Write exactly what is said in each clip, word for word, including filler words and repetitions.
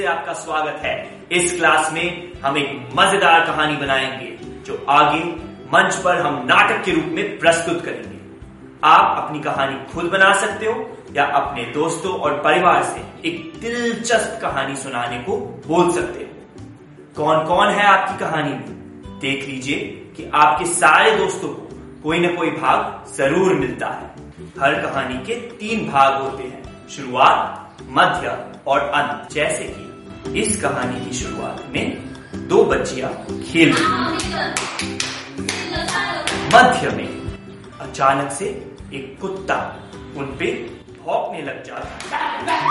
आपका स्वागत है। इस क्लास में हम एक मजेदार कहानी बनाएंगे जो आगे मंच पर हम नाटक के रूप में प्रस्तुत करेंगे। आप अपनी कहानी खुद बना सकते हो या अपने दोस्तों और परिवार से एक दिलचस्प कहानी सुनाने को बोल सकते हो। कौन कौन है आपकी कहानी में? देख लीजिए कि आपके सारे दोस्तों को कोई न कोई भाग जरूर मिलता है। हर कहानी के तीन भाग होते हैं, शुरुआत, मध्य और अंत। जैसे कि इस कहानी की शुरुआत में दो बच्चियां खेल रही हैं। मध्य में अचानक से एक कुत्ता उन पे भौंकने लग जाता है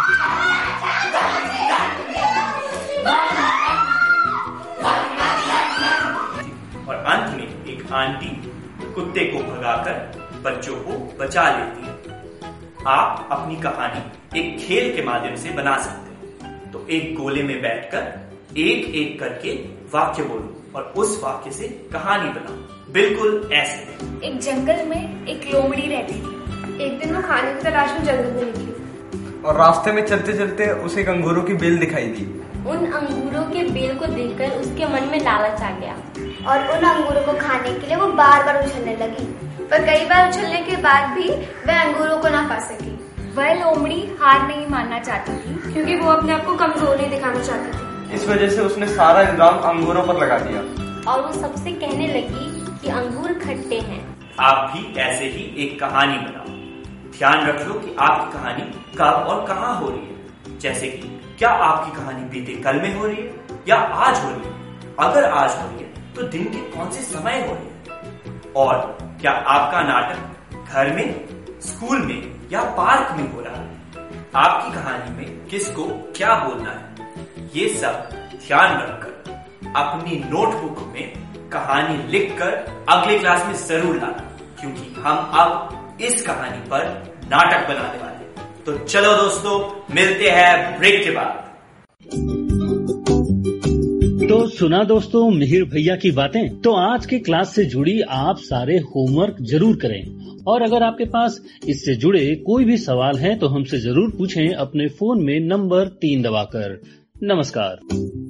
और अंत में एक आंटी कुत्ते को भगाकर बच्चों को बचा लेती है। आप अपनी कहानी एक खेल के माध्यम से बना सकते हैं। तो एक गोले में बैठकर एक एक करके वाक्य बोलो और उस वाक्य से कहानी बनाओ, बिल्कुल ऐसे। एक जंगल में एक लोमड़ी रहती थी। एक दिन वो खाने की तलाश में जंगल में निकली और रास्ते में चलते चलते उसे एक अंगूरों की बेल दिखाई दी। उन अंगूरों के बेल को देखकर उसके मन में लालच आ गया और उन अंगूरों को खाने के लिए वो बार बार उछलने लगी, पर कई बार उछलने के बाद भी वह अंगूरों को ना पा सकी। वह लोमड़ी हार नहीं मानना चाहती थी क्योंकि वो अपने आप को कमजोर नहीं दिखाना चाहती थी। इस वजह से उसने सारा इल्जाम अंगूरों पर लगा दिया और वो सबसे कहने लगी कि अंगूर खट्टे हैं। आप भी ऐसे ही एक कहानी बनाओ। ध्यान रख लो कि आपकी कहानी कब और कहाँ हो रही है। जैसे कि क्या आपकी कहानी बीते कल में हो रही है या आज हो रही है? अगर आज हो रही है तो दिन के कौन से समय हो रही है? और क्या आपका नाटक घर में, स्कूल में या पार्क में हो रहा है? आपकी कहानी में किसको क्या बोलना है, ये सब ध्यान रखकर अपनी नोटबुक में कहानी लिखकर अगले क्लास में जरूर लाना, क्योंकि हम अब इस कहानी पर नाटक बनाने वाले हैं। तो चलो दोस्तों, मिलते हैं ब्रेक के बाद। तो सुना दोस्तों मिहिर भैया की बातें। तो आज के क्लास से जुड़ी आप सारे होमवर्क जरूर करें और अगर आपके पास इससे जुड़े कोई भी सवाल हैं तो हमसे जरूर पूछें अपने फोन में नंबर तीन दबाकर। नमस्कार।